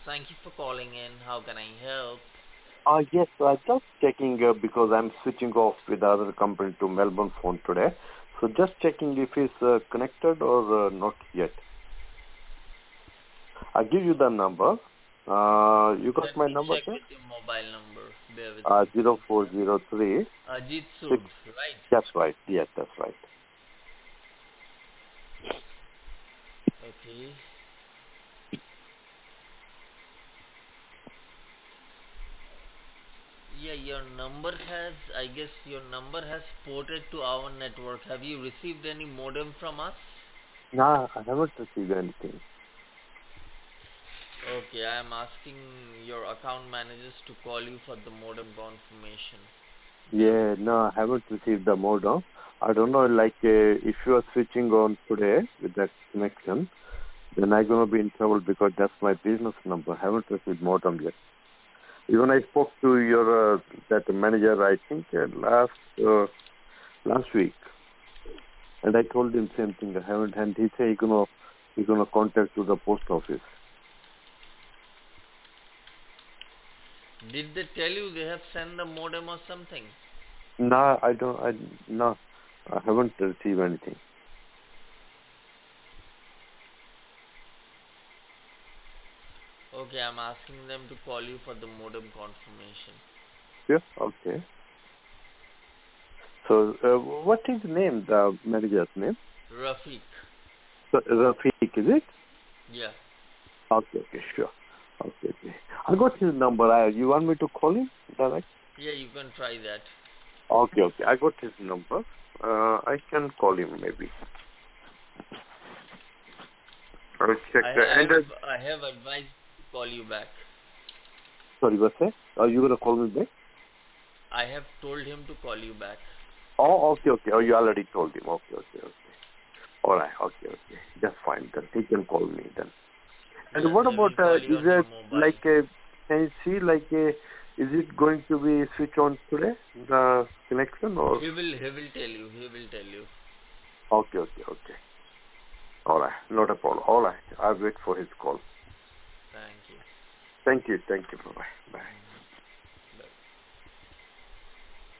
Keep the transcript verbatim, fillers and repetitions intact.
Thank you for calling in. How can I help? Uh, yes, uh, just checking uh, because I'm switching off with the other company to Melbourne phone today. So just checking if it's uh, connected or uh, not yet. I'll give you the number. Uh, you got Let my me number, check sir? with your mobile number. Bear with Uh, me, zero please. four zero three Ajit six. Sood, right? That's right. Yes, that's right. Okay. Yeah, your number has, I guess your number has ported to our network. Have you received any modem from us? Nah, I haven't received anything. Okay, I am asking your account managers to call you for the modem confirmation. Bear with Yeah, no, I haven't received the modem. I don't know, like, uh, if you are switching on today with that connection, then I'm going to be in trouble because that's my business number. I haven't received modem yet. Even I spoke to your uh, that manager, I think uh, last uh, last week, and I told him same thing. I haven't, and he said he gonna he gonna contact to the post office. me. Did they tell you they have sent the modem or something? No, I don't. I no, I haven't received anything. Okay, I'm asking them to call you for the modem confirmation. Yeah, okay. So, uh, what is the name? The manager's name? Rafiq. So, Rafiq, is it? Yeah. Okay, okay, sure. Okay, okay. I got his number. I, you want me to call him direct? Yeah, you can try that. Okay, okay. I got his number. Uh, I can call him maybe. I'll check. I, Uh, I and have uh, I have advised to call you back. sorry, what's that? Are you gonna call me back? I have told him to call you back. Oh, okay, okay. Oh, you already told him. Okay, okay, okay. All right. Okay, okay. That's fine. Then he can call me then. And Yeah, what they about? will Uh, call you is on your it mobile. like? Uh, can you see like? Uh, is it going to be switch on today? The connection or? He will he will tell you. He will tell you. Okay, okay, okay. All right. Not a problem. All right. I'll wait for his call. Thank you. Thank you. Thank you. Bye. Bye.